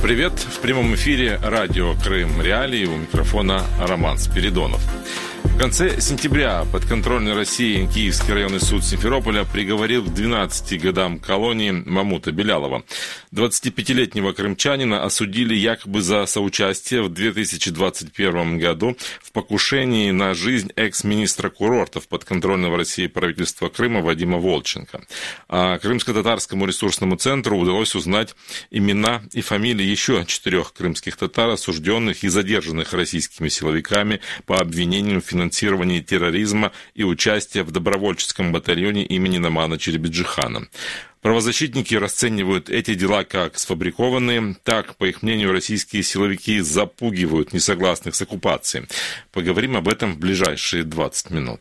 Привет! В прямом эфире радио «Крым Реалии», у микрофона Роман Спиридонов. В конце сентября подконтрольный России Киевский районный суд Симферополя приговорил к 12 годам колонии Мамута Белялова. 25-летнего крымчанина осудили якобы за соучастие в 2021 году в покушении на жизнь экс-министра курортов подконтрольного России правительства Крыма Вадима Волченко. А Крымско-татарскому ресурсному центру удалось узнать имена и фамилии еще 4 крымских татар, осужденных и задержанных российскими силовиками по обвинению в финансировании терроризма и участия в добровольческом батальоне имени Номана Челебиджихана. Правозащитники расценивают эти дела как сфабрикованные. Так, по их мнению, российские силовики запугивают несогласных с оккупацией. Поговорим об этом в ближайшие 20 минут.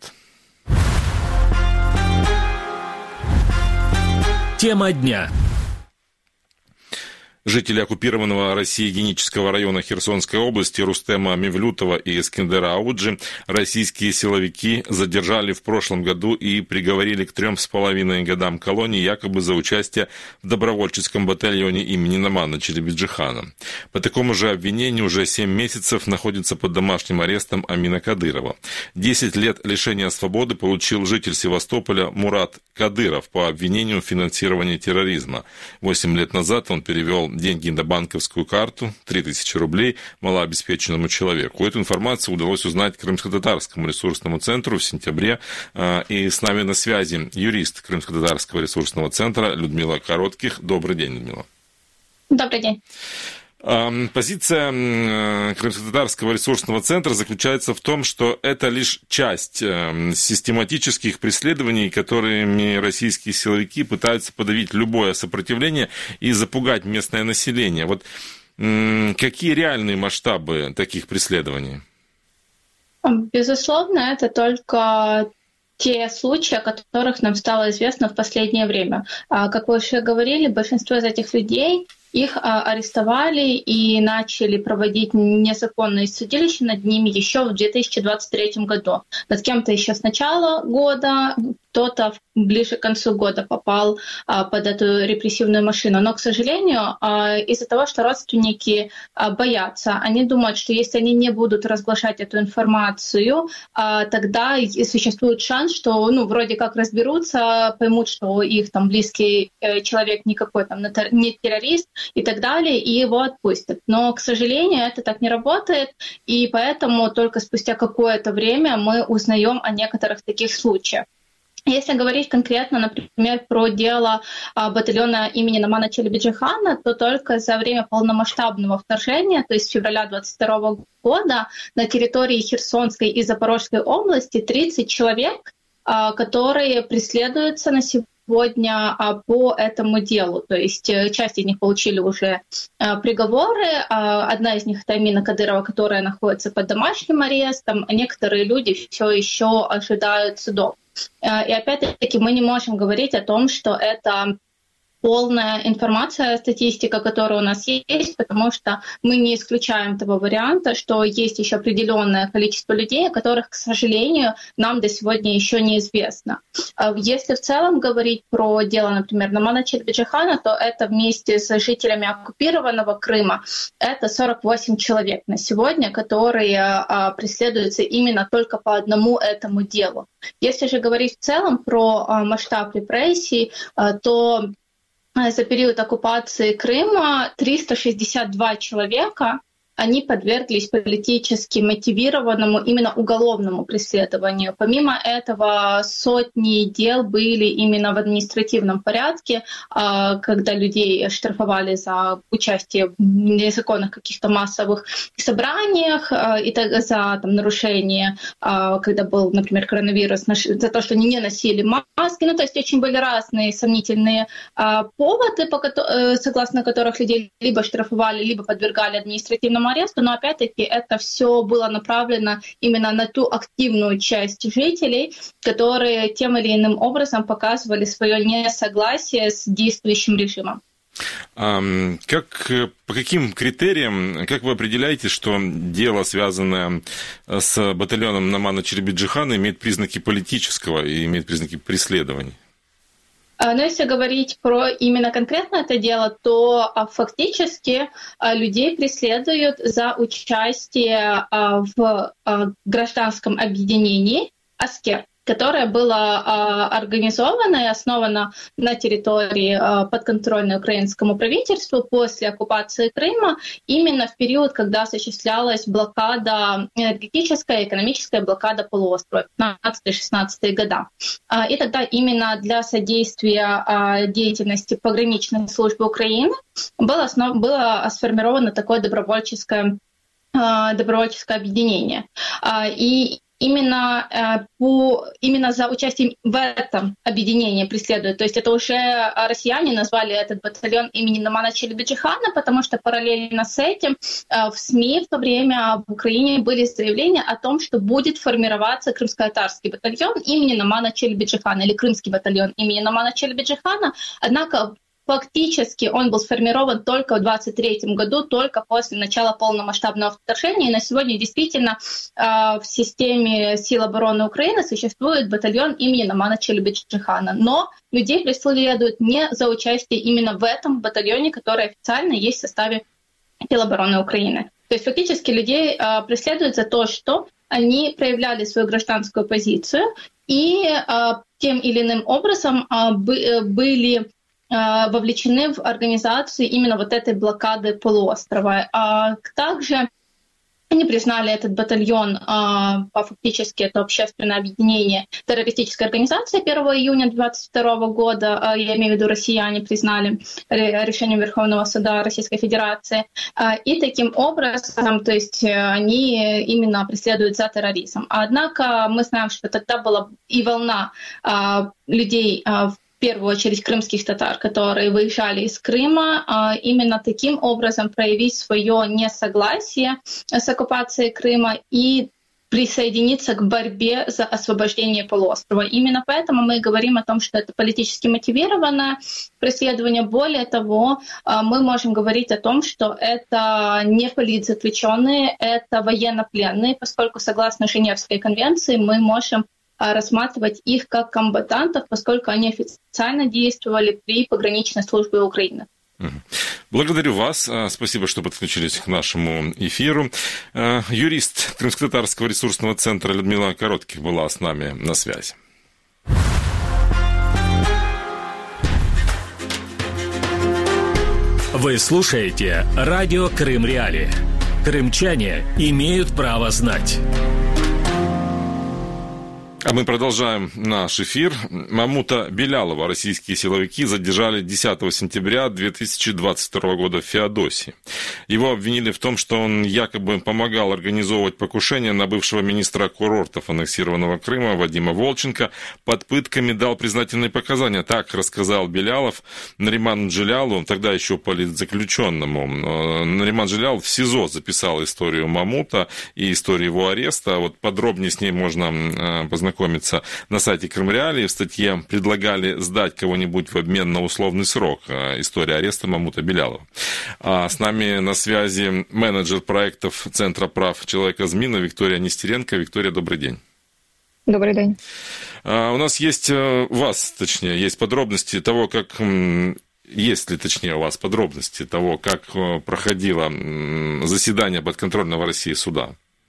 Тема дня. Жители оккупированного Россией Генического района Херсонской области Рустема Мевлютова и Эскендера Ауджи российские силовики задержали в прошлом году и приговорили к 3,5 годам колонии якобы за участие в добровольческом батальоне имени Номана Челебиджихана. По такому же обвинению уже 7 месяцев находится под домашним арестом Амина Кадырова. 10 лет лишения свободы получил житель Севастополя Мурат Кадыров по обвинению в финансировании терроризма. 8 лет назад он перевел деньги на банковскую карту, 3000 рублей, малообеспеченному человеку. Эту информацию удалось узнать Крымско-татарскому ресурсному центру в сентябре. И с нами на связи юрист Крымско-татарского ресурсного центра Людмила Коротких. Добрый день, Людмила. Добрый день. Позиция Крымско-татарского ресурсного центра заключается в том, что это лишь часть систематических преследований, которыми российские силовики пытаются подавить любое сопротивление и запугать местное население. Вот какие реальные масштабы таких преследований? Безусловно, это только те случаи, о которых нам стало известно в последнее время. Как вы уже говорили, большинство из этих людей их арестовали и начали проводить незаконные судилища над ними еще в 2023 году. Над кем-то еще с начала года, кто-то ближе к концу года попал под эту репрессивную машину. Но, к сожалению, из-за того, что родственники боятся, они думают, что если они не будут разглашать эту информацию, тогда существует шанс, что вроде как разберутся, поймут, что их там близкий человек никакой там не террорист, и так далее, и его отпустят. Но, к сожалению, это так не работает, и поэтому только спустя какое-то время мы узнаем о некоторых таких случаях. Если говорить конкретно, например, про дело батальона имени Номана Челебиджихана, то только за время полномасштабного вторжения, то есть февраля 2022 года, на территории Херсонской и Запорожской области 30 человек, которые преследуются на сегодня по этому делу. То есть часть из них получили уже приговоры. Одна из них — это Амина Кадырова, которая находится под домашним арестом, а некоторые люди все еще ожидают судов. И опять-таки мы не можем говорить о том, что это полная информация, статистика, которая у нас есть, потому что мы не исключаем того варианта, что есть еще определенное количество людей, о которых, к сожалению, нам до сегодня еще неизвестно. Если в целом говорить про дело, например, Номана Челебиджихана, то это вместе с жителями оккупированного Крыма это 48 человек на сегодня, которые преследуются именно только по одному этому делу. Если же говорить в целом про масштаб репрессий, то за период оккупации Крыма 362 человека, они подверглись политически мотивированному именно уголовному преследованию. Помимо этого, сотни дел были именно в административном порядке, когда людей штрафовали за участие в незаконных каких-то массовых собраниях, и за нарушение, когда был, например, коронавирус, за то, что они не носили маски. То есть очень были разные сомнительные поводы, согласно которых людей либо штрафовали, либо подвергали административному аресту, но опять-таки это все было направлено именно на ту активную часть жителей, которые тем или иным образом показывали свое несогласие с действующим режимом. По каким критериям, как вы определяете, что дело, связанное с батальоном Номана Челебиджихана, имеет признаки политического и имеет признаки преследования? Но если говорить про именно конкретно это дело, то фактически людей преследуют за участие в гражданском объединении «Аскер», которое было организовано и основано на территории подконтрольной украинскому правительству после оккупации Крыма, именно в период, когда осуществлялась блокада, энергетическая и экономическая блокада полуострова, 15-16 года. И тогда именно для содействия деятельности пограничной службы Украины было сформировано такое добровольческое объединение. И именно за участием в этом объединении преследуют. То есть это уже россияне назвали этот батальон имени Номана Челебиджихана, потому что параллельно с этим в СМИ в то время в Украине были заявления о том, что будет формироваться крымско-татарский батальон имени Номана Челебиджихана или крымский батальон имени Номана Челебиджихана. Однако фактически он был сформирован только в 1923 году, только после начала полномасштабного вторжения. И на сегодня действительно в системе сил обороны Украины существует батальон имени Номана Челебиджихана. Но людей преследуют не за участие именно в этом батальоне, который официально есть в составе сил обороны Украины. То есть фактически людей преследуют за то, что они проявляли свою гражданскую позицию и тем или иным образом были вовлечены в организацию именно вот этой блокады полуострова. Также они признали этот батальон, фактически это общественное объединение террористической организации 1 июня 2022 года, я имею в виду россияне признали решением Верховного суда Российской Федерации. И таким образом, то есть они именно преследуют за терроризм. Однако мы знаем, что тогда была и волна людей, в первую очередь крымских татар, которые выезжали из Крыма, именно таким образом проявить свое несогласие с оккупацией Крыма и присоединиться к борьбе за освобождение полуострова. Именно поэтому мы говорим о том, что это политически мотивированное преследование. Более того, мы можем говорить о том, что это не политзаключенные, это военнопленные, поскольку согласно Женевской конвенции мы можем рассматривать их как комбатантов, поскольку они официально действовали при пограничной службе Украины. Благодарю вас. Спасибо, что подключились к нашему эфиру. Юрист Крымско-татарского ресурсного центра Людмила Коротких была с нами на связи. Вы слушаете радио Крым Реалии. Крымчане имеют право знать. А мы продолжаем наш эфир. Мамута Белялова российские силовики задержали 10 сентября 2022 года в Феодосии. Его обвинили в том, что он якобы помогал организовывать покушение на бывшего министра курортов аннексированного Крыма Вадима Волченко. Под пытками дал признательные показания. Так рассказал Белялов Нариману Джилялу, тогда еще политзаключенному. Нариман Джилялов в СИЗО записал историю Мамута и историю его ареста. Вот подробнее с ней можно познакомиться на сайте Крым Реалии. В статье предлагали сдать кого-нибудь в обмен на условный срок. История ареста Мамута Белялова. А с нами на связи менеджер проектов Центра прав человека ЗМИНа Виктория Нестеренко. Виктория, добрый день. Добрый день. У нас есть есть подробности того, как... Есть ли, точнее, у вас подробности того, как проходило заседание подконтрольного Росії суда?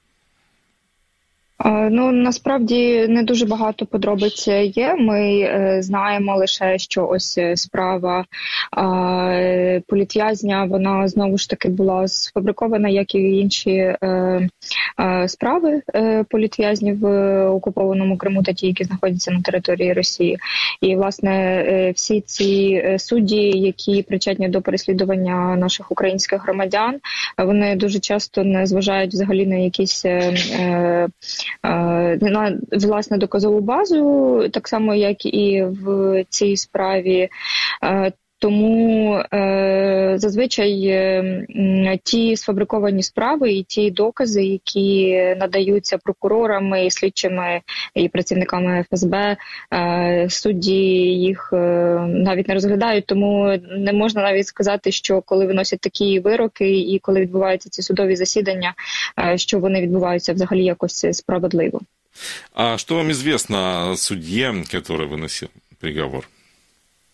Ну, насправді не дуже багато подробиць є. Ми знаємо лише, що ось справа політв'язня, вона знову ж таки була сфабрикована, як і інші справи політв'язнів в окупованому Криму та ті, які знаходяться на території Росії. І, власне, всі ці судді, які причетні до переслідування наших українських громадян, вони дуже часто не зважають взагалі на якісь на власне доказову базу, так само, як і в цій справі. Тому зазвичай ті сфабриковані справи і ті докази, які надаються прокурорами, і слідчими, і працівниками ФСБ, судді їх навіть не розглядають, тому не можна навіть сказати, що коли виносять такі вироки і коли відбуваються ці судові засідання, що вони відбуваються взагалі якось справедливо. А що вам известно о судье, который выносил приговор?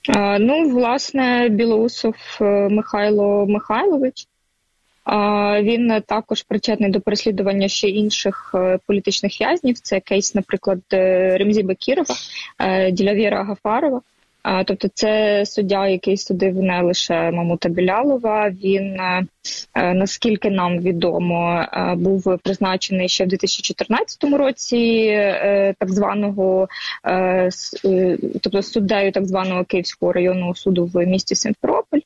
Власне, Білоусов Михайло Михайлович. Він також причетний до переслідування ще інших політичних в'язнів. Це кейс, наприклад, Ремзі Бекірова, Ділявєра Гафарова. Тобто це суддя, який судив не лише Мамута Білялова. Він, наскільки нам відомо, був призначений ще в 2014 році так званого, тобто суддею так званого Київського районного суду в місті Сімферополь.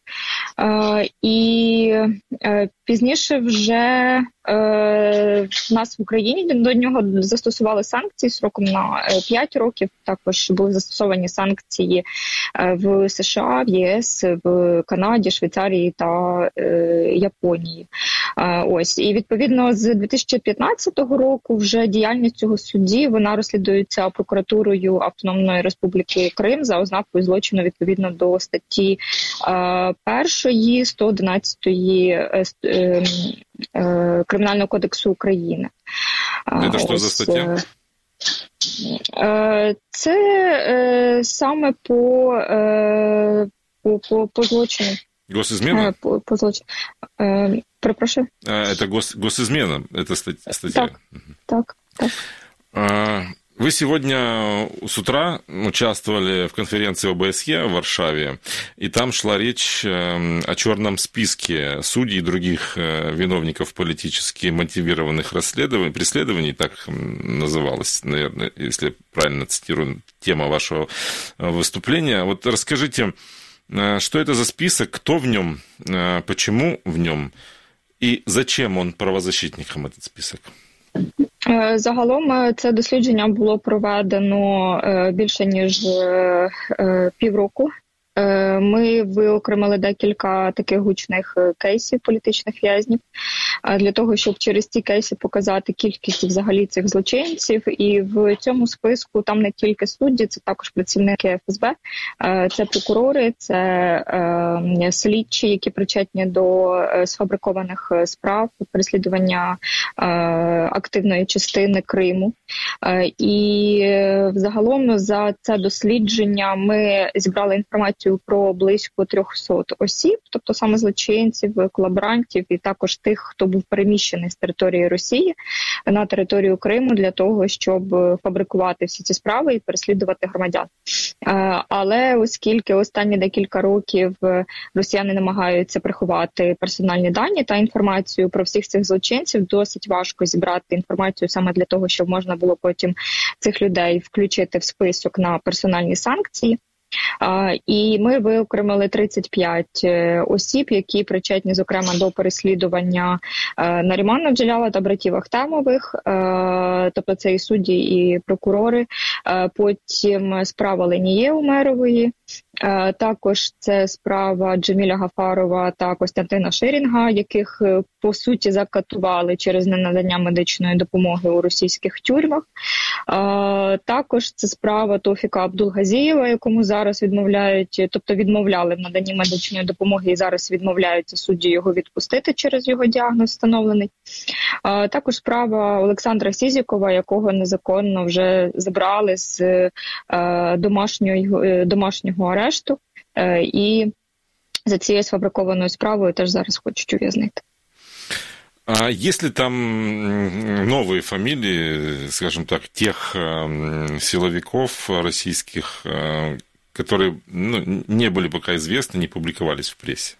І пізніше вже в нас в Україні до нього застосували санкції сроком на 5 років. Також були застосовані санкції в США, в ЄС, в Канаді, Швейцарії та Японії. І відповідно з 2015 року вже діяльність цього судді, вона розслідується прокуратурою Автономної Республіки Крим за ознакою злочину відповідно до статті 1 111 Кримінального кодексу України. Це що за стаття? Це саме по злочину. Госизмена? По злочину. Перепрошую. Это госизмена, это статья? Так. Вы сегодня с утра участвовали в конференции ОБСЕ в Варшаве, и там шла речь о черном списке судей и других виновников политически мотивированных преследований, так называлась, наверное, если я правильно цитирую, тема вашего выступления. Вот расскажите, что это за список, кто в нем, почему в нем, и зачем он правозащитникам, этот список? Загалом це дослідження було проведено більше ніж півроку. Ми виокремили декілька таких гучних кейсів політичних в'язнів для того, щоб через ці кейси показати кількість взагалі цих злочинців. І в цьому списку там не тільки судді, це також працівники ФСБ, це прокурори, це слідчі, які причетні до сфабрикованих справ, переслідування активної частини Криму. І загалом за це дослідження ми зібрали інформацію про близько 300 осіб, тобто саме злочинців, колаборантів і також тих, хто був переміщений з території Росії на територію Криму для того, щоб фабрикувати всі ці справи і переслідувати громадян. Але оскільки останні декілька років росіяни намагаються приховати персональні дані та інформацію про всіх цих злочинців, досить важко зібрати інформацію саме для того, щоб можна було потім цих людей включити в список на персональні санкції. І ми виокремили 35 осіб, які причетні, зокрема, до переслідування Нарімана Джеляла та братів Ахтемових, тобто це і судді, і прокурори, потім справа Леніє Умерової, також це справа Джеміля Гафарова та Костянтина Ширінга, яких, по суті, закатували через ненадання медичної допомоги у російських тюрмах. Також це справа Тофіка Абдулгазієва, якому зараз відмовляють, тобто відмовляли в наданні медичної допомоги і зараз відмовляються судді його відпустити через його діагноз встановлений. Також справа Олександра Сізікова, якого незаконно вже забрали з домашнього арешту, і за цією сфабрикованою справою теж зараз хочуть ув'язнити. А есть ли там новые фамилии, скажем так, тех силовиков российских, которые не были пока известны, не публиковались в прессе?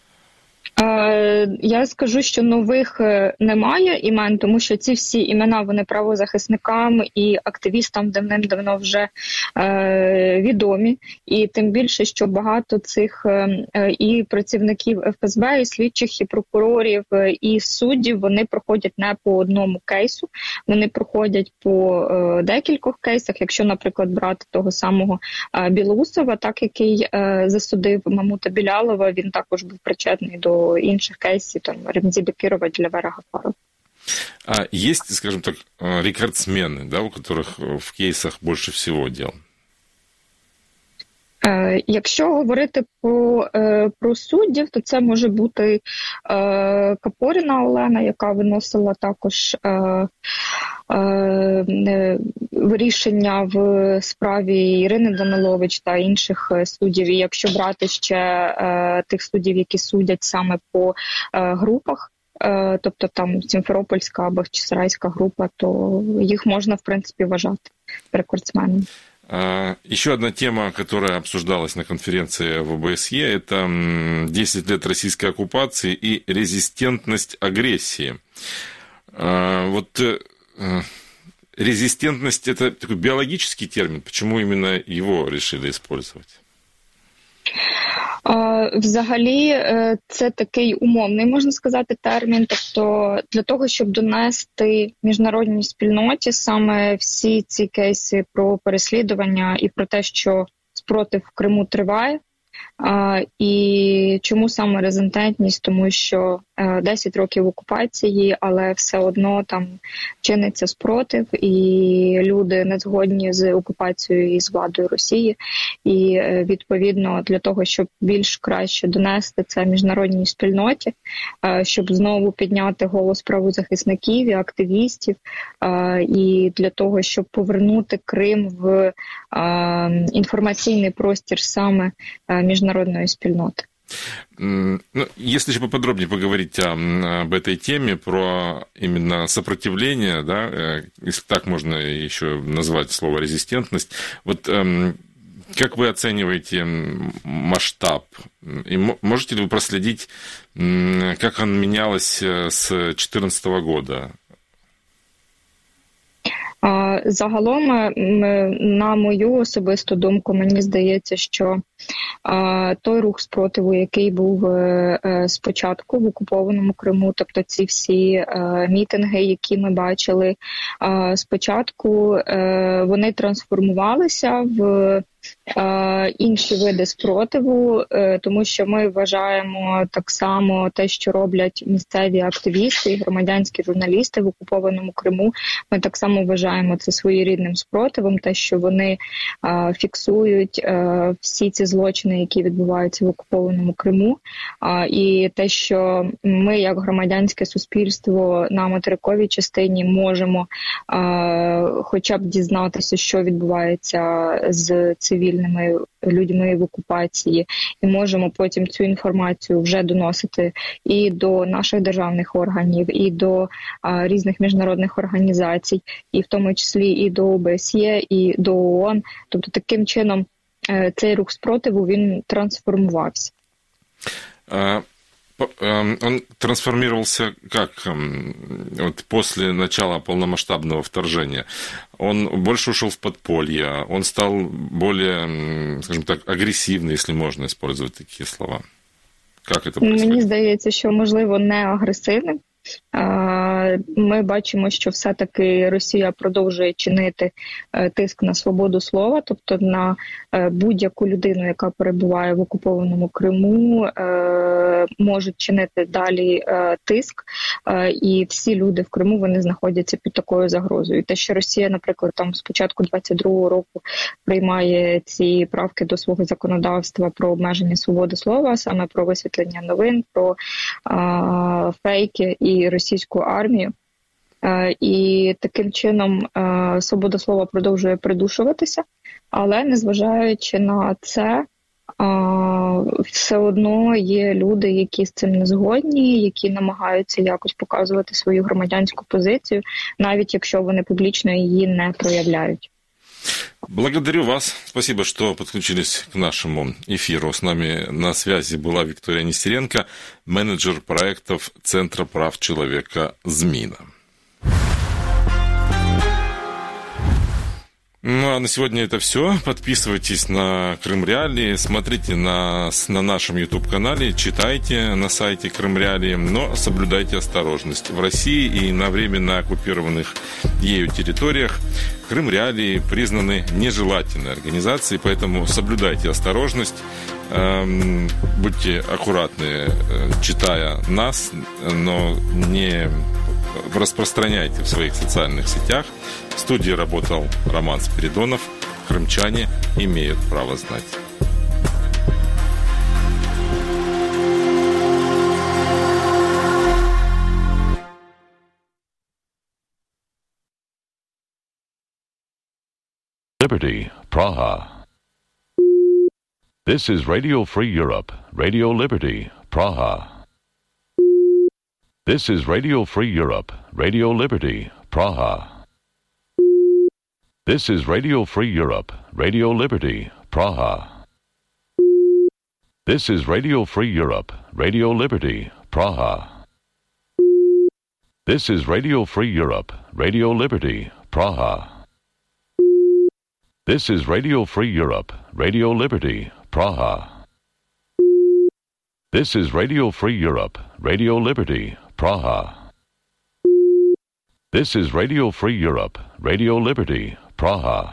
Я скажу, що нових немає імен, тому що ці всі імена, вони правозахисникам і активістам давним-давно вже відомі. І тим більше, що багато цих і працівників ФСБ, і слідчих, і прокурорів, і суддів, вони проходять не по одному кейсу, вони проходять по декількох кейсах. Якщо, наприклад, брати того самого Білоусова, так, який засудив Мамута Білялова, він також був причетний до інших кейсів, там, Ремзі Бекірова, Ділявєра Гафарова. А есть, скажем так, рекордсмены, да, у которых в кейсах больше всего дел? Якщо говорити про суддів, то це може бути Капоріна Олена, яка виносила також рішення в справі Ірини Данилович та інших суддів. І якщо брати ще тих суддів, які судять саме по групах, тобто там Сімферопольська або Бахчисарайська група, то їх можна, в принципі, вважати рекордсменами. Еще одна тема, которая обсуждалась на конференции в ОБСЕ, это 10 лет российской оккупации и резистентность агрессии. Вот резистентность – это такой биологический термин. Почему именно его решили использовать? Взагалі, це такий умовний, можна сказати, термін. Тобто, для того, щоб донести міжнародній спільноті саме всі ці кейси про переслідування і про те, що спротив в Криму триває. І чому саме резистентність? Тому що 10 років окупації, але все одно там чиниться спротив, і люди не згодні з окупацією і з владою Росії. І відповідно для того, щоб більш краще донести це міжнародній спільноті, щоб знову підняти голос правозахисників і активістів, і для того, щоб повернути Крим в інформаційний простір саме международной спільноти. Ну, если же поподробнее поговорить об этой теме, про именно сопротивление, да, если так можно еще назвать слово резистентность, вот как вы оцениваете масштаб? И можете ли вы проследить, как он менялось с 2014 года? Загалом, на мою особисту думку, мені здається, що той рух спротиву, який був спочатку в окупованому Криму, тобто ці всі мітинги, які ми бачили спочатку, вони трансформувалися в інші види спротиву, тому що ми вважаємо так само те, що роблять місцеві активісти і громадянські журналісти в окупованому Криму. Ми так само вважаємо це своєрідним спротивом, те, що вони фіксують всі ці злочини, які відбуваються в окупованому Криму, і те, що ми, як громадянське суспільство, на материковій частині можемо хоча б дізнатися, що відбувається з цивільними людьми в окупації, і можемо потім цю інформацію вже доносити і до наших державних органів, і до різних міжнародних організацій, і в тому числі і до ОБСЄ, і до ООН. Тобто таким чином цей рух спротиву, він трансформувався. Он трансформировался как вот после начала полномасштабного вторжения? Он больше ушел в подполье, он стал более, скажем так, агрессивный, если можно использовать такие слова. Как это происходит? Мені здається, що, можливо, не агресивним. Ми бачимо, що все-таки Росія продовжує чинити тиск на свободу слова, тобто на будь-яку людину, яка перебуває в окупованому Криму, можуть чинити далі тиск, і всі люди в Криму, вони знаходяться під такою загрозою. Те, що Росія, наприклад, там з початку 22-го року приймає ці правки до свого законодавства про обмеження свободи слова, саме про висвітлення новин, про фейки і російську армію. І таким чином свобода слова продовжує придушуватися, але незважаючи на це, все одно є люди, які з цим не згодні, які намагаються якось показувати свою громадянську позицію, навіть якщо вони публічно її не проявляють. Благодарю вас. Спасибо, что подключились к нашему эфиру. С нами на связи была Виктория Нестеренко, менеджер проектов Центра прав человека «Змина». Ну, а на сегодня это все. Подписывайтесь на Крым Реалии, смотрите на нашем YouTube-канале, читайте на сайте Крым Реалии, но соблюдайте осторожность. В России и на временно оккупированных ею территориях Крым Реалии признаны нежелательной организацией, поэтому соблюдайте осторожность, будьте аккуратны, читая нас, но не распространяйте в своих социальных сетях. В студии работал Роман Спиридонов. Крымчане имеют право знать. Liberty, Praha. This is Radio Free Europe, Radio Liberty, Praha. This is Radio Free Europe, Radio Liberty, Praha. This is Radio Free Europe, Radio Liberty, Praha. This is Radio Free Europe, Radio Liberty, Praha. This is Radio Free Europe, Radio Liberty, Praha. This is Radio Free Europe, Radio Liberty, Praha. This is Radio Free Europe, Radio Liberty, Praha. This is Radio Free Europe, Radio Liberty, Praha.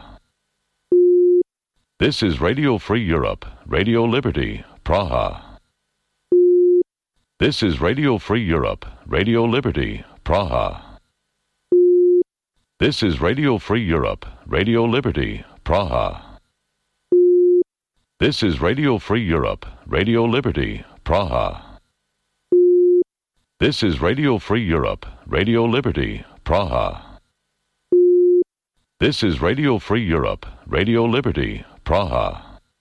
This is Radio Free Europe, Radio Liberty, Praha. This is Radio Free Europe, Radio Liberty, Praha. This is Radio Free Europe, Radio Liberty, Praha. This is Radio Free Europe, Radio Liberty, Praha. This is Radio Free Europe, Radio Liberty, Praha. This is Radio Free Europe, Radio Liberty, Praha.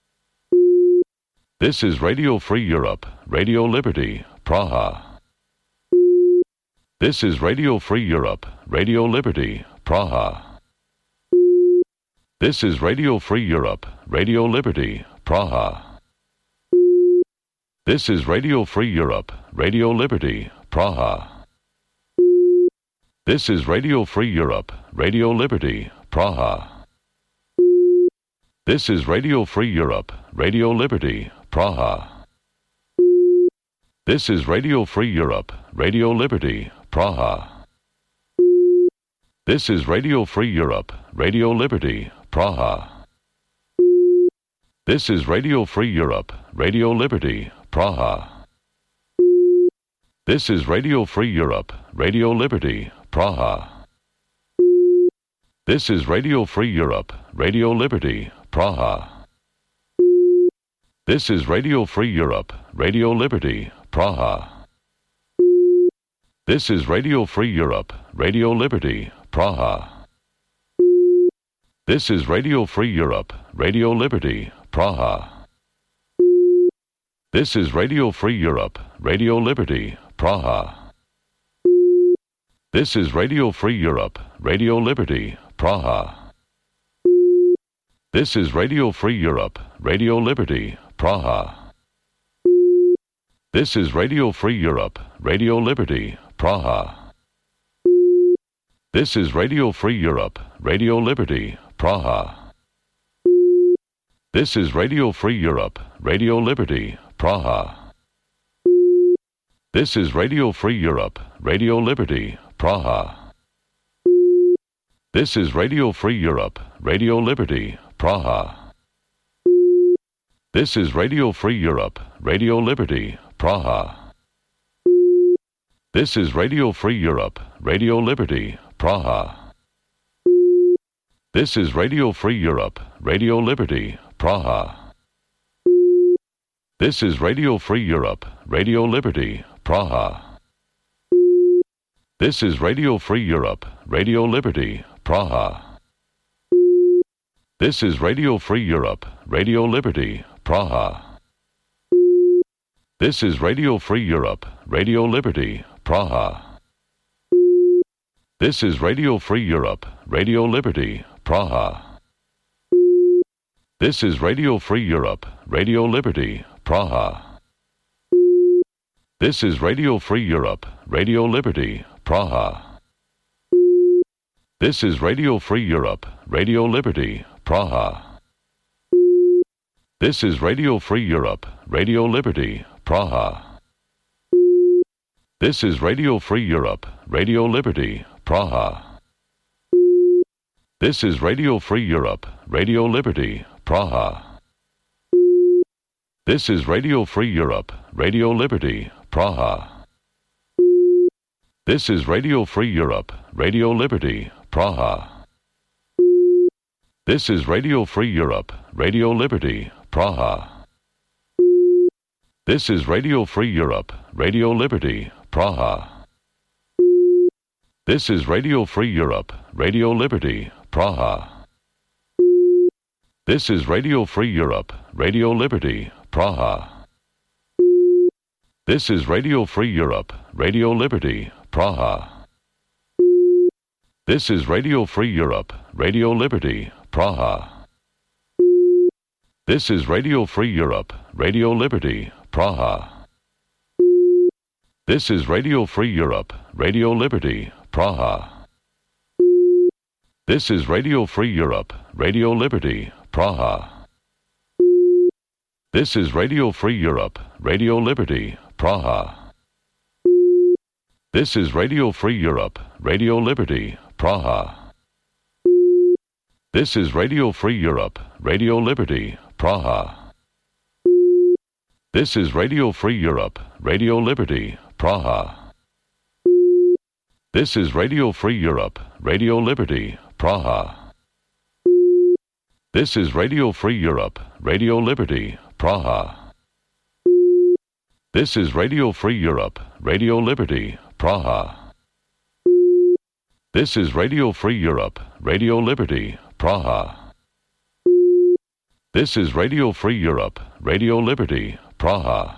This is Radio Free Europe, Radio Liberty, Praha. This is Radio Free Europe, Radio Liberty, Praha. This is Radio Free Europe, Radio Liberty, Praha. This is Radio Free Europe, Radio Liberty, Praha. This is Radio Free Europe, Radio Liberty, Praha. This is Radio Free Europe, Radio Liberty, Praha. This is Radio Free Europe, Radio Liberty, Praha. This is Radio Free Europe, Radio Liberty, Praha. This is Radio Free Europe, Radio Liberty, Praha. This is Radio Free Europe, Radio Liberty, Praha. This is Radio Free Europe, Radio Liberty, Praha. This is Radio Free Europe, Radio Liberty, Praha. This is Radio Free Europe, Radio Liberty, Praha. This is Radio Free Europe, Radio Liberty, Praha. This is Radio Free Europe, Radio Liberty, Praha. This is Radio Free Europe, Radio Liberty, Praha. This is Radio Free Europe, Radio Liberty, Praha. This is Radio Free Europe, Radio Liberty, Praha. This is Radio Free Europe, Radio Liberty, Praha. This is Radio Free Europe, Radio Liberty, Praha. This is Radio Free Europe, Radio Liberty, Praha. This is Radio Free Europe, Radio Liberty, Praha. This is Radio Free Europe, Radio Liberty, Praha. This is Radio Free Europe, Radio Liberty, Praha. This is Radio Free Europe, Radio Liberty, Praha. This is Radio Free Europe, Radio Liberty, Praha. This is Radio Free Europe, Radio Liberty, Praha. This is Radio Free Europe, Radio Liberty, Praha. This is Radio Free Europe, Radio Liberty, Praha. This is Radio Free Europe, Radio Liberty, Praha. This is Radio Free Europe, Radio Liberty, Praha. This is Radio Free Europe, Radio Liberty, Praha. This is Radio Free Europe, Radio Liberty, Praha. This is Radio Free Europe, Radio Liberty, Praha. This is Radio Free Europe, Radio Liberty, Praha. This is Radio Free Europe, Radio Liberty, Praha. This is Radio Free Europe, Radio Liberty, Praha. This is Radio Free Europe, Radio Liberty, Praha. This is Radio Free Europe, Radio Liberty, Praha. This is Radio Free Europe, Radio Liberty, Praha. This is Radio Free Europe, Radio Liberty, Praha. This is Radio Free Europe, Radio Liberty, Praha. This is Radio Free Europe, Radio Liberty, Praha. This is Radio Free Europe, Radio Liberty, Praha. This is Radio Free Europe, Radio Liberty, Praha. This is Radio Free Europe, Radio Liberty, Praha. This is Radio Free Europe, Radio Liberty, Praha. This is Radio Free Europe, Radio Liberty, Praha. This is Radio Free Europe, Radio Liberty, Praha. This is Radio Free Europe, Radio Liberty, Praha. This is Radio Free Europe, Radio Liberty, Praha. This is Radio Free Europe, Radio Liberty, Praha. This is Radio Free Europe, Radio Liberty, Praha. This is Radio Free Europe, Radio Liberty, Praha. This is Radio Free Europe, Radio Liberty, Praha. This is Radio Free Europe, Radio Liberty, Praha.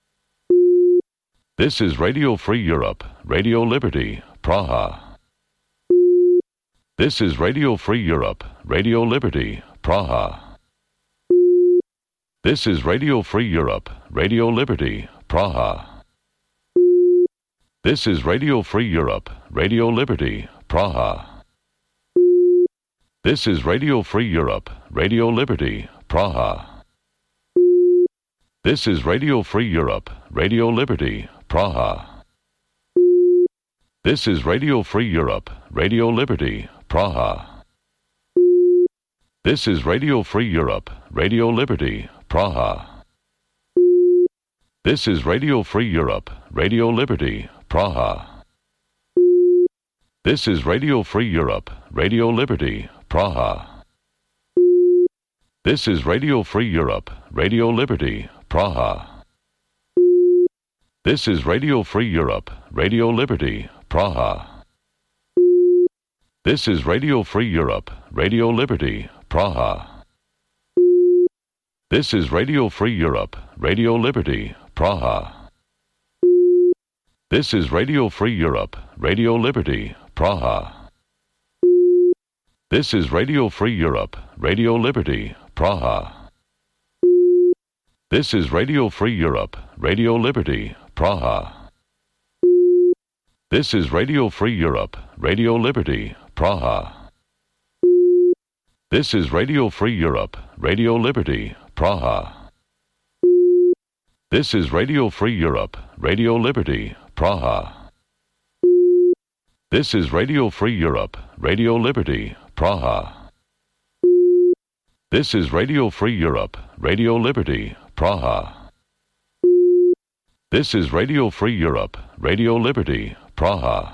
This is Radio Free Europe, Radio Liberty, Praha. This is Radio Free Europe, Radio Liberty, Praha. This is Radio Free Europe, Radio Liberty, Praha. This is Radio Free Europe, Radio Liberty, Praha. This is Radio Free Europe, Radio Liberty, Praha. This is Radio Free Europe, Radio Liberty, Praha. This is Radio Free Europe, Radio Liberty, Praha. This is Radio Free Europe, Radio Liberty, Praha. This is Radio Free Europe, Radio Liberty, Praha. This is Radio Free Europe, Radio Liberty, Praha. This is Radio Free Europe, Radio Liberty, Praha. This is Radio Free Europe, Radio Liberty, Praha. This is Radio Free Europe, Radio Liberty, Praha. This is Radio Free Europe, Radio Liberty, Praha. This is Radio Free Europe, Radio Liberty, Praha. This is Radio Free Europe, Radio Liberty, Praha. This is Radio Free Europe, Radio Liberty, Praha. This is Radio Free Europe, Radio Liberty, Praha. This is Radio Free Europe, Radio Liberty, Praha. This is Radio Free Europe, Radio Liberty, Praha. This is Radio Free Europe, Radio Liberty, Praha. This is Radio Free Europe, Radio Liberty, Praha. This is Radio Free Europe, Radio Liberty, Praha.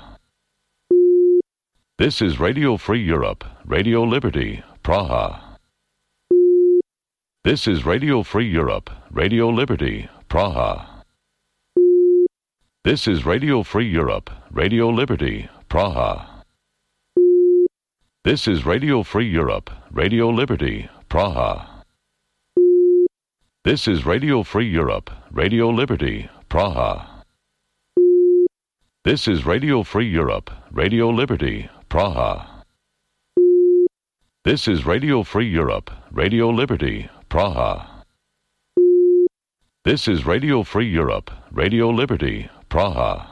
This is Radio Free Europe, Radio Liberty, Praha. This is Radio Free Europe, Radio Liberty, Praha. This is Radio Free Europe, Radio Liberty, Praha. This is Radio Free Europe, Radio Liberty, Praha. This is Radio Free Europe, Radio Liberty, Praha. This is Radio Free Europe, Radio Liberty, Praha. This is Radio Free Europe, Radio Liberty, Praha. This is Radio Free Europe, Radio Liberty, Praha.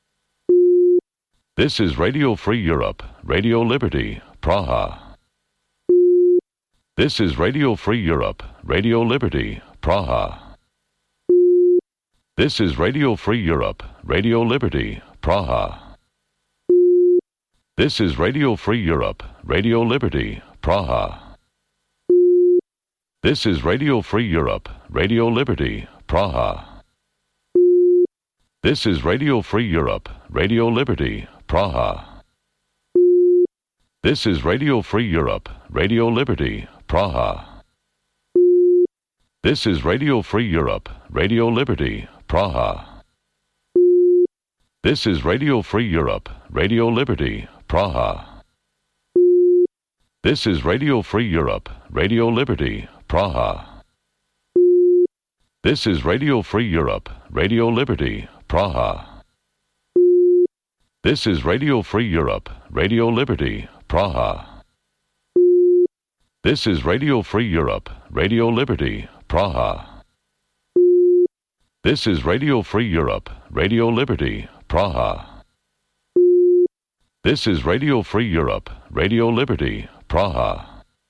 This is Radio Free Europe, Radio Liberty, Praha. This is Radio Free Europe, Radio Liberty, Praha. This is Radio Free Europe, Radio Liberty, Praha. This is Radio Free Europe, Radio Liberty, Praha. This is Radio Free Europe, Radio Liberty, Praha. This is Radio Free Europe, Radio Liberty, Praha. This is Radio Free Europe, Radio Liberty, Praha. This is Radio Free Europe, Radio Liberty, Praha. This is Radio Free Europe, Radio Liberty, Praha. This is Radio Free Europe, Radio Liberty, Praha. This is Radio Free Europe, Radio Liberty, Praha. This is Radio Free Europe, Radio Liberty, Praha. This is Radio Free Europe, Radio Liberty, Praha. This is Radio Free Europe, Radio Liberty, Praha. This is Radio Free Europe, Radio Liberty, Praha.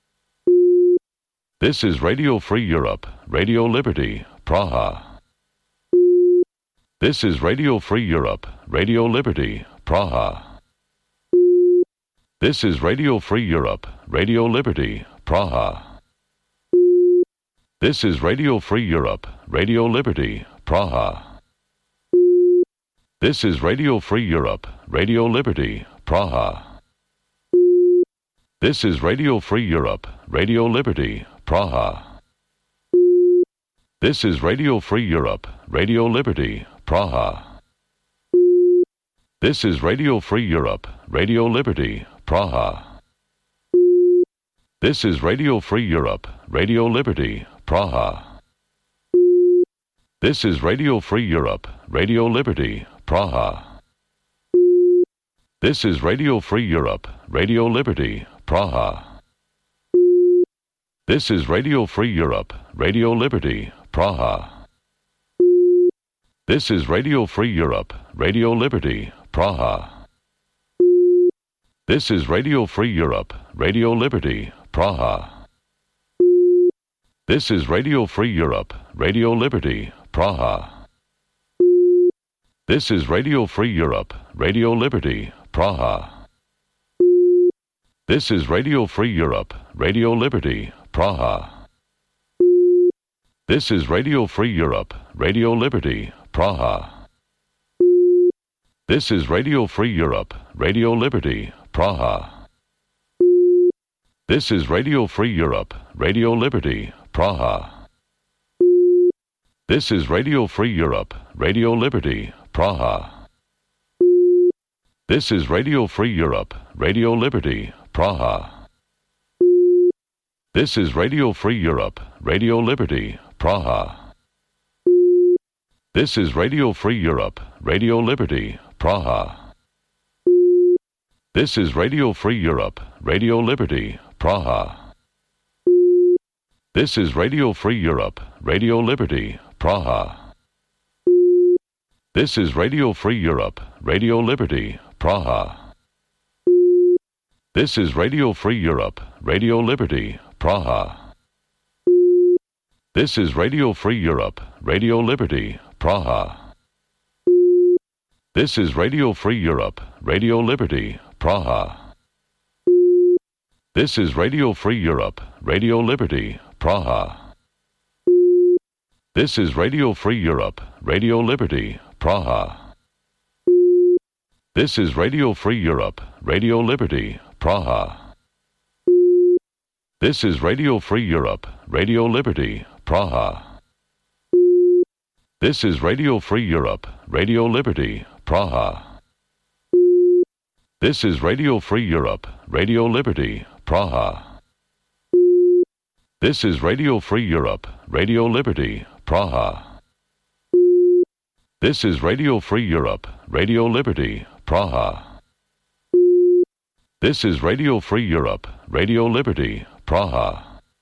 This is Radio Free Europe, Radio Liberty, Praha. This is Radio Free Europe, Radio Liberty, Praha. This is Radio Free Europe, Radio Liberty, Praha. This is Radio Free Europe, Radio Liberty, Praha. This is Radio Free Europe, Radio Liberty, Praha. This is Radio Free Europe, Radio Liberty, Praha. This is Radio Free Europe, Radio Liberty, Praha. This is Radio Free Europe, Radio Liberty, Praha. This is Radio Free Europe, Radio Liberty, Praha. This is Radio Free Europe, Radio Liberty, Praha. This is Radio Free Europe, Radio Liberty, Praha. This is Radio Free Europe, Radio Liberty, Praha. This is Radio Free Europe, Radio Liberty, Praha. This is Radio Free Europe, Radio Liberty, Praha. This is Radio Free Europe, Radio Liberty, Praha. This is Radio Free Europe, Radio Liberty, Praha. This is Radio Free Europe, Radio Liberty, Praha. This is Radio Free Europe, Radio Liberty, Praha. This is Radio Free Europe, Radio Liberty, Praha. This is Radio Free Europe, Radio Liberty, Praha. This is Radio Free Europe, Radio Liberty, Praha. This is Radio Free Europe, Radio Liberty, Praha. This is Radio Free Europe, Radio Liberty, Praha. This is Radio Free Europe, Radio Liberty, Praha. This is Radio Free Europe, Radio Liberty, Praha. This is Radio Free Europe, Radio Liberty, Praha. This is Radio Free Europe, Radio Liberty, Praha. This is Radio Free Europe, Radio Liberty, Praha. This is Radio Free Europe, Radio Liberty, Praha. This is Radio Free Europe, Radio Liberty, Praha. This is Radio Free Europe, Radio Liberty, Praha. This is Radio Free Europe, Radio Liberty, Praha. This is Radio Free Europe, Radio Liberty, Praha. This is Radio Free Europe, Radio Liberty, Praha. This is Radio Free Europe, Radio Liberty, Praha. This is Radio Free Europe, Radio Liberty, Praha. This is Radio Free Europe, Radio Liberty, Praha. This is Radio Free Europe, Radio Liberty, Praha. This is Radio Free Europe, Radio Liberty, Praha.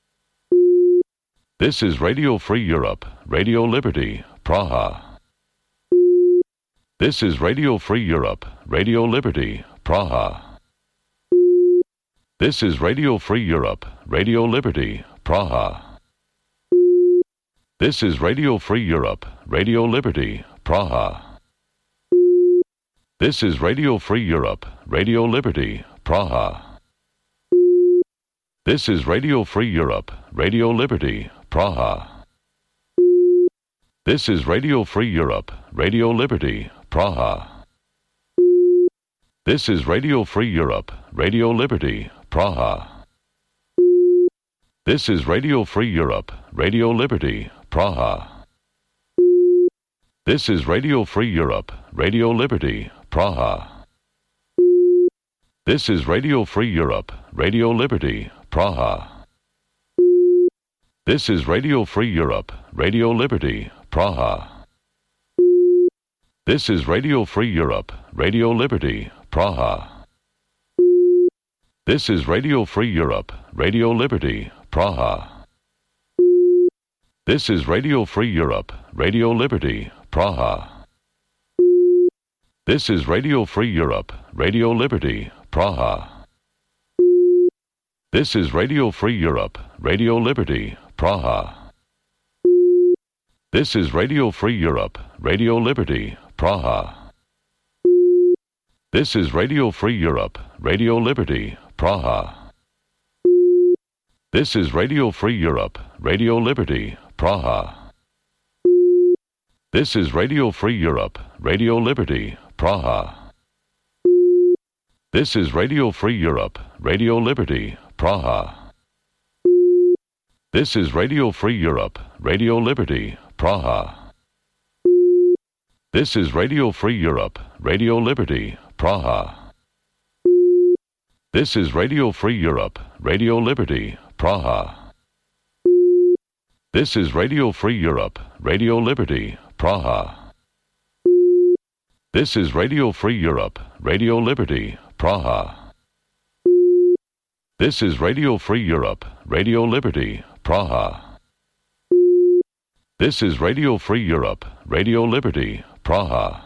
This is Radio Free Europe, Radio Liberty, Praha. This is Radio Free Europe, Radio Liberty, Praha. This is Radio Free Europe, Radio Liberty, Praha. This is Radio Free Europe, Radio Liberty, Praha. This is Radio Free Europe, Radio Liberty, Praha. This is Radio Free Europe, Radio Liberty, Praha. This is Radio Free Europe, Radio Liberty, Praha. This is Radio Free Europe, Radio Liberty, Praha. This is Radio Free Europe, Radio Liberty, Praha. This is Radio Free Europe, Radio Liberty, Praha. This is Radio Free Europe, Radio Liberty, Praha. This is Radio Free Europe, Radio Liberty, Praha. This is Radio Free Europe, Radio Liberty, Praha. This is Radio Free Europe, Radio Liberty, Praha. This is Radio Free Europe, Radio Liberty, Praha. This is Radio Free Europe, Radio Liberty, Praha. This is Radio Free Europe, Radio Liberty, Praha. This is Radio Free Europe, Radio Liberty, Praha. This is Radio Free Europe, Radio Liberty, Praha. This is Radio Free Europe, Radio Liberty, Praha. This is Radio Free Europe, Radio Liberty, Praha. This is Radio Free Europe, Radio Liberty, Praha. This is Radio Free Europe, Radio Liberty, Praha. This is Radio Free Europe, Radio Liberty, Praha. This is Radio Free Europe, Radio Liberty, Praha. This is Radio Free Europe, Radio Liberty, Praha. This is Radio Free Europe, Radio Liberty, Praha. This is Radio Free Europe, Radio Liberty, Praha. This is Radio Free Europe, Radio Liberty, Praha.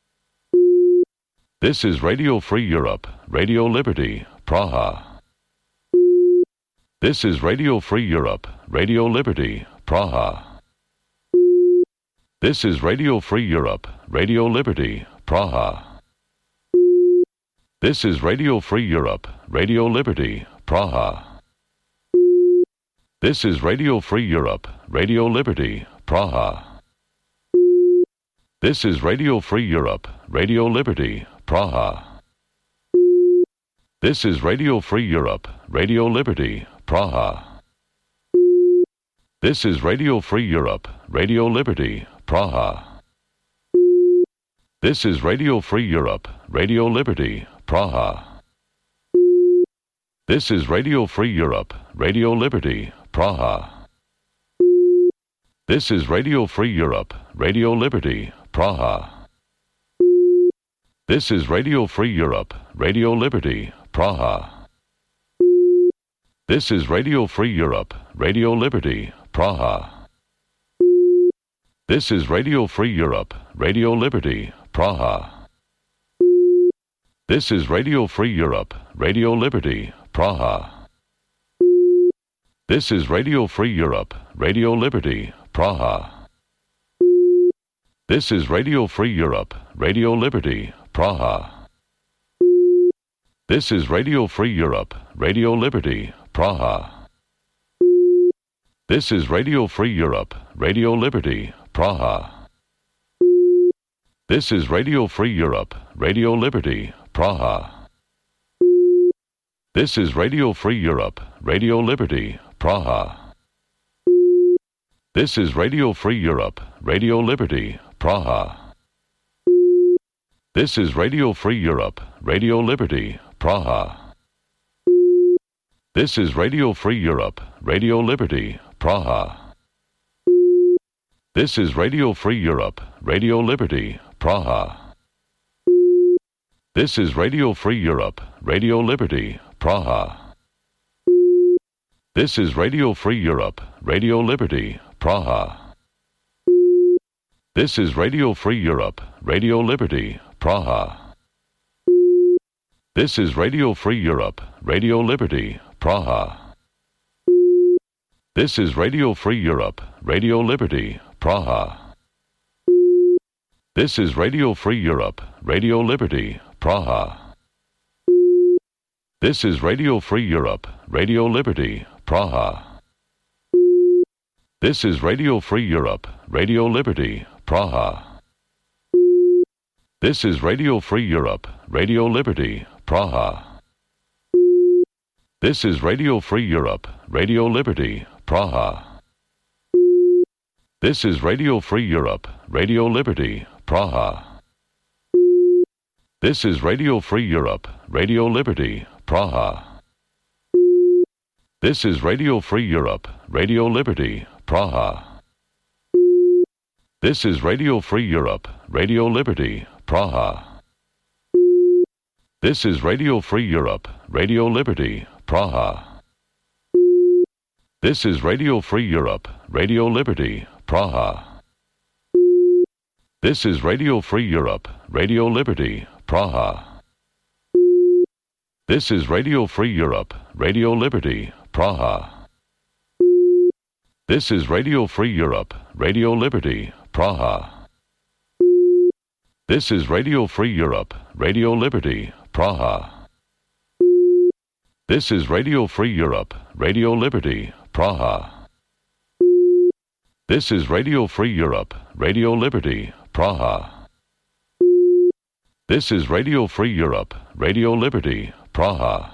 This is Radio Free Europe, Radio Liberty, Praha. This is Radio Free Europe, Radio Liberty, Praha. This is Radio Free Europe, Radio Liberty, Praha. This is Radio Free Europe, Radio Liberty, Praha. This is Radio Free Europe, Radio Liberty, Praha. This is Radio Free Europe, Radio Liberty, Praha. This is Radio Free Europe, Radio Liberty, Praha. This is Radio Free Europe, Radio Liberty, Praha. This is Radio Free Europe, Radio Liberty, Praha. This is Radio Free Europe, Radio Liberty, Praha. This is Radio Free Europe, Radio Liberty, Praha. This is Radio Free Europe, Radio Liberty, Praha. This is Radio Free Europe, Radio Liberty, Praha. This is Radio Free Europe, Radio Liberty, Praha. This is Radio Free Europe, Radio Liberty, Praha. This is Radio Free Europe, Radio Liberty, Praha. This is Radio Free Europe, Radio Liberty, Praha. This is Radio Free Europe, Radio Liberty, Praha. This is Radio Free Europe, Radio Liberty, Praha. This is Radio Free Europe, Radio Liberty, Praha. This is Radio Free Europe, Radio Liberty, Praha. This is Radio Free Europe, Radio Liberty, Praha. This is Radio Free Europe, Radio Liberty, Praha. This is Radio Free Europe, Radio Liberty, Praha. This is Radio Free Europe, Radio Liberty, Praha. This is Radio Free Europe, Radio Liberty, Praha. This is Radio Free Europe, Radio Liberty, Praha. This is Radio Free Europe, Radio Liberty, Praha. This is Radio Free Europe, Radio Liberty, Praha. This is Radio Free Europe, Radio Liberty, Praha. This is Radio Free Europe, Radio Liberty, Praha. This is Radio Free Europe, Radio Liberty, Praha. This is Radio Free Europe, Radio Liberty, Praha. This is Radio Free Europe, Radio Liberty, Praha. This is Radio Free Europe, Radio Liberty, Praha. This is Radio Free Europe, Radio Liberty, Praha. This is Radio Free Europe, Radio Liberty, Praha. This is Radio Free Europe, Radio Liberty, Praha. This is Radio Free Europe, Radio Liberty, Praha. This is Radio Free Europe, Radio Liberty, Praha. This is Radio Free Europe, Radio Liberty, Praha. This is Radio Free Europe, Radio Liberty, Praha. This is Radio Free Europe, Radio Liberty, Praha. This is Radio Free Europe, Radio Liberty, Praha. This is Radio Free Europe, Radio Liberty, Praha. This is Radio Free Europe, Radio Liberty, Praha. This is Radio Free Europe, Radio Liberty, Praha. This is Radio Free Europe, Radio Liberty, Praha.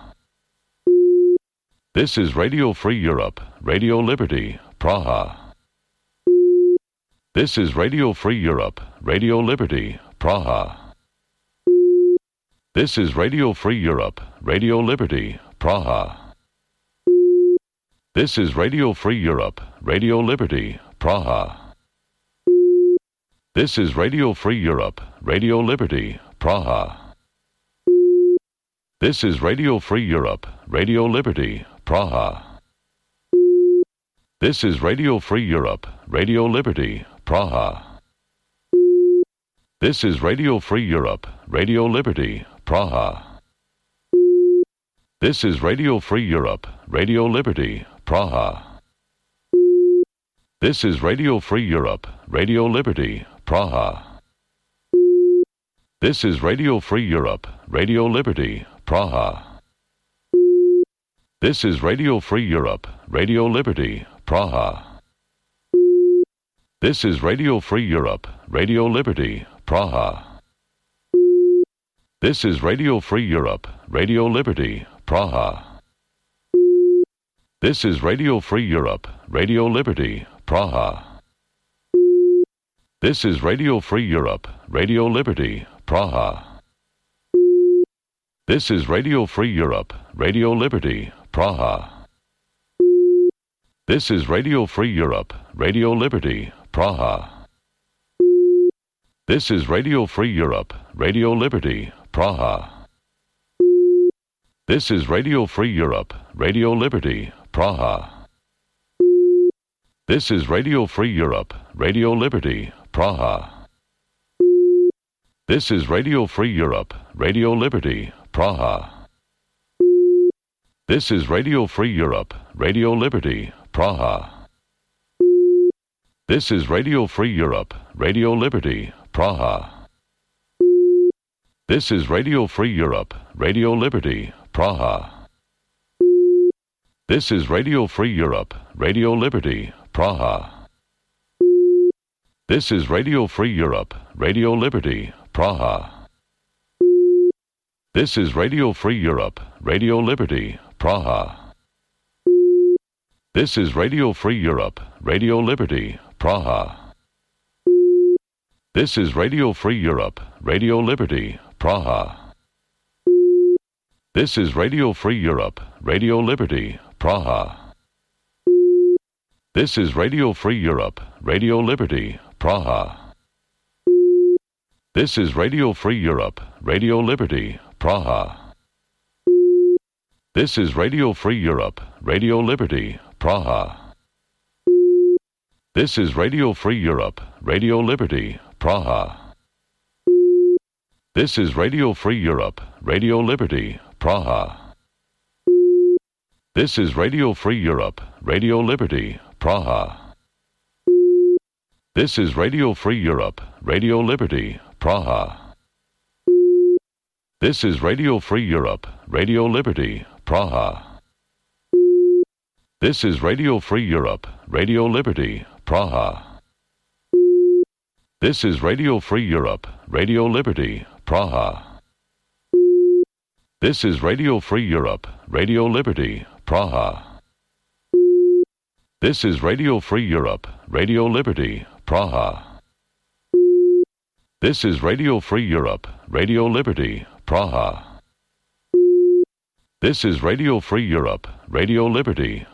This is Radio Free Europe, Radio Liberty, Praha. This is Radio Free Europe, Radio Liberty, Praha. This is Radio Free Europe, Radio Liberty, Praha. This is Radio Free Europe, Radio Liberty, Praha. This is Radio Free Europe, Radio Liberty, Praha. This is Radio Free Europe, Radio Liberty, Praha. This is Radio Free Europe, Radio Liberty, Praha. This is Radio Free Europe, Radio Liberty, Praha. This is Radio Free Europe, Radio Liberty, Praha. This is Radio Free Europe, Radio Liberty, Praha. This is Radio Free Europe, Radio Liberty, Praha. This is Radio Free Europe, Radio Liberty, Praha. This is Radio Free Europe, Radio Liberty, Praha. This is Radio Free Europe, Radio Liberty, Praha. This is Radio Free Europe, Radio Liberty, Praha. This is Radio Free Europe, Radio Liberty, Praha. This is Radio Free Europe, Radio Liberty, Praha. This is Radio Free Europe, Radio Liberty, Praha. This is Radio Free Europe, Radio Liberty, Praha. This is Radio Free Europe, Radio Liberty, Praha. This is Radio Free Europe, Radio Liberty, Praha. This is Radio Free Europe, Radio Liberty, Praha. This is Radio Free Europe, Radio Liberty, Praha. This is Radio Free Europe, Radio Liberty, Praha. This is Radio Free Europe, Radio Liberty, Praha. This is Radio Free Europe, Radio Liberty, Praha. This is Radio Free Europe, Radio Liberty, Praha. This is Radio Free Europe, Radio Liberty, Praha. This is Radio Free Europe, Radio Liberty, Praha. This is Radio Free Europe, Radio Liberty, Praha. This is Radio Free Europe, Radio Liberty, Praha. This is Radio Free Europe, Radio Liberty, Praha. This is Radio Free Europe, Radio Liberty, Praha. This is Radio Free Europe, Radio Liberty, Praha. This is Radio Free Europe, Radio Liberty, Praha. This is Radio Free Europe, Radio Liberty, Praha. This is Radio Free Europe, Radio Liberty, Praha. This is Radio Free Europe, Radio Liberty, Praha. This is Radio Free Europe, Radio Liberty, Praha. This is Radio Free Europe, Radio Liberty, Praha. This is Radio Free Europe, Radio Liberty, Praha. This is Radio Free Europe, Radio Liberty, Praha. This is Radio Free Europe, Radio Liberty, Praha. This is Radio Free Europe, Radio Liberty, Praha. This is Radio Free Europe, Radio Liberty,